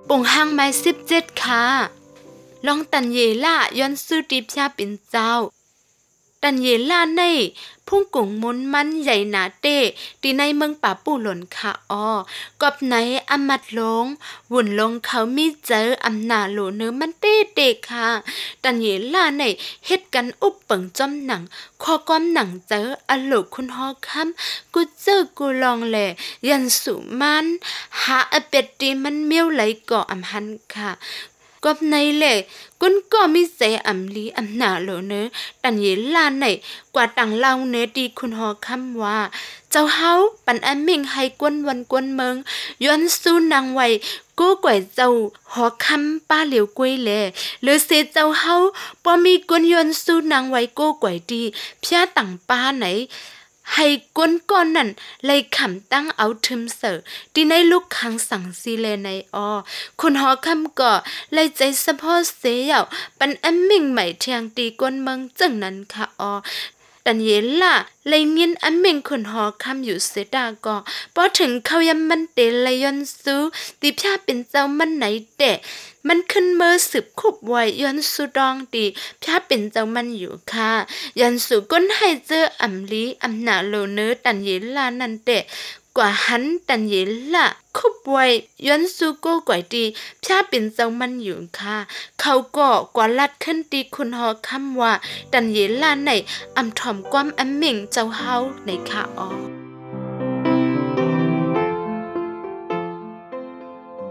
ป่งห้างไม้17ค่ะลองตันเยล่าย้อนซื้อติพยาเป็นเจ้าตันเยล่าในพุ่งกุ่งมุนมันใหญ่หนาเต้ตีในเมืองป่าปู่หล่นค่ะกอบไหนอำมัดลงวุ่นลงเขามีเจออำนาโหลเนื้อมันเต้เด็กค่ะตันเยล่าในเฮ็ดกันอุบเปิงจอมหนังคอก้อมหนังเจออโลกคุณฮอค่ำกูเจอกูลองแหล่ยันสุมันหาอเป็ดตีมันเมียวไหลก่ออำหันค่ะกอบในแหละกุนก็มีเสอำลีอำนาโหลเนอตันเยล่าในกว่าต่างเล่าเนดีคุณฮอคำว่าเจ้าเฮาปันอันมิงให้กวนวันกวนเมืองย้อนสู้นางไว้กู้ก่วยเจ้าหอคำป้าเหลียวกวยแลหรือเสเจ้าเฮาปอมีกวนย้อนสู้นางไว้กู้ก่วยดีเพียต่างป้าไหนให้กวนก้อนนั่นเลยขำตั้งเอาทึมเสอที่ในลูกคังสั่งซีเลในคุณหอคำก่อเลยใจสะพอเสียวปันอันมิ่งใหม่เทียงตีกวนเมืองจังนั้นค่ะตันเยล่ะเลยเงินอันเม่งคนหอคำอยู่เสดาก็พอถึงเขายำมันเตเลยยอนซูตีพยาเป็นเจ้ามันไหนเตะมันขึ้นเมื่อสืบคุบไว้ยอนสูดองตีพยาเป็นเจ้ามันอยู่ค่ะยอนสูก้นให้เจออำลีอำนาโลเนอตันเยล่านั่นเตะกว่าหันตันเยล่ะคุบไว้ย้อนสู้โก้กว่าดีพยาเป็นเจ้ามันอยู่ค่ะเขาก็กว่าลัดขึ้นตีคุณหอคำว่าตันเยล่าในอำถอมความอันเม่งเจ้าเฮาในค่ะ